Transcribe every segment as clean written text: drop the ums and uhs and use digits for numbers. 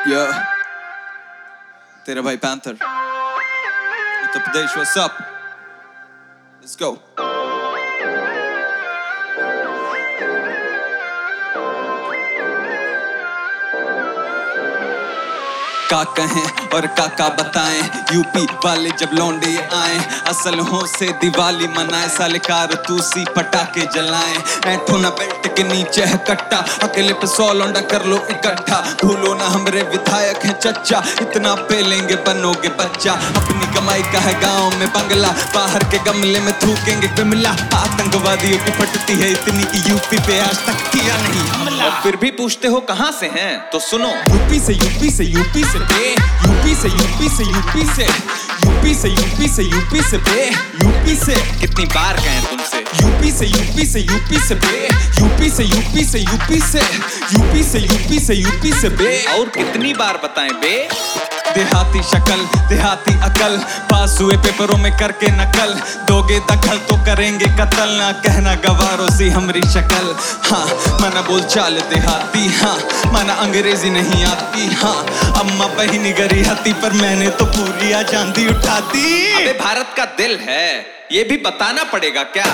Yeah, तेरा भाई Panther, Uttar Pradesh, what's up? Let's go. का कहें और काका बताएं, यूपी वाले जब लौंडे आए, असल हो से दिवाली मनाए, साले कारतूसी पटाखे जलाएं, ऐठो ना बेल्ट के नीचे है कट्टा, अकेले पे 100 लौंडा कर लो इकट्ठा, भूलो ना हमरे विधायक हैं चच्चा, इतना पे लेंगे बनोगे बच्चा, अपनी कमाई का है गाँव में बंगला, बाहर के गमले में थूकेंगे बिमला, आतंकवादियों की फटती है इतनी कि यूपी पे आज तक किया नहीं हमला। और फिर भी पूछते हो कहाँ से हैं, तो सुनो, यूपी से यूपी से यूपी से बे, यूपी से यूपी से यूपी से, यूपी से यूपी से यूपी से बे, यूपी से कितनी बार कहें तुमसे, यूपी से यूपी से यूपी से बे, यूपी से यूपी से यूपी से, यूपी से यूपी से यूपी से बे, और कितनी बार बताएं बे। देहाती शक्ल देहाती अकल, पास हुए पेपरों में करके नकल, दोगे दखल तो करेंगे कत्ल, ना कहना गवारों सी हमरी शक्ल। हाँ मना बोल चाल देहाती, हाँ मना अंग्रेजी नहीं आती, हाँ अम्मा बहिनी गरी हती, पर मैंने तो पूरी आजादी उठा दी। अबे भारत का दिल है, ये भी बताना पड़ेगा क्या।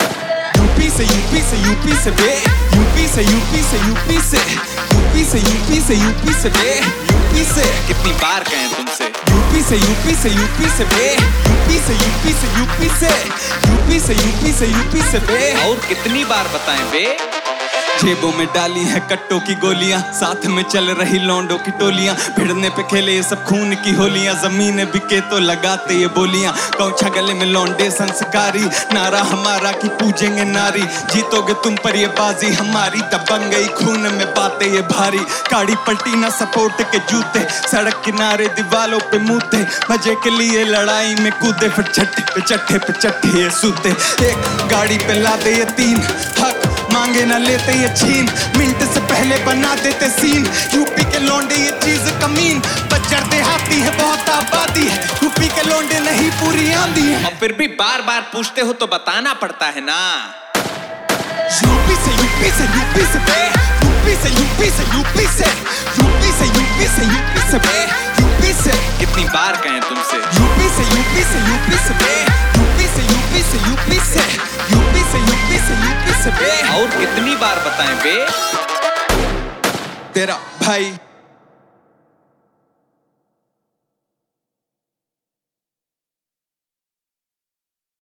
यूपी से यूपी से यूपी से बे, यूपी से यूपी से यूपी से, यूपी से यूपी से यूपी से बे, यूपी से कितनी बार कहें तुमसे, यूपी से यूपी से यूपी से बे, यूपी से यूपी से यूपी से, यूपी से यूपी से यूपी से बे, और कितनी बार बताएं बे। जेबों में डाली है कट्टों की गोलियां, साथ में चल रही लौंडों की टोलियां, भिड़ने पे खेले ये सब खून की होलियां, जमीन बिके तो लगाते ये बोलियां, कौछा गले में लौंडे संस्कारी, नारा हमारा कि पूजेंगे नारी, जीतोगे तुम पर ये बाजी हमारी, दबंग गई खून में बातें ये भारी, गाड़ी पलटी ना सपोर्ट के जूते, सड़क किनारे दीवालों पे मूते, मजे के लिए लड़ाई में कूदे, फिर चट्टे पे चट्टे ये सूते, एक गाड़ी पे लादे ये 3, हक मांगे ना लेते ये छीन, मिनट से पहले बना देते सीन, यूपी के लौंडे ये चीज कमीन, बच्चर देहाती है बहुत आबादी है, यूपी के लौंडे नहीं पूरी आंधी है। और फिर भी बार बार पूछते हो तो बताना पड़ता है ना। यूपी से यूपी से यूपी से बे, यूपी से यूपी से यूपी से, यूपी से यूपी से यूपी से बे, यूपी से कितनी बार कहें तुमसे, यूपी से यूपी से यूपी से बे, यूपी से यूपी से यूपी से, यूपी से यूपी से यूपी से बे, और कितनी बार बताएं बे। तेरा भाई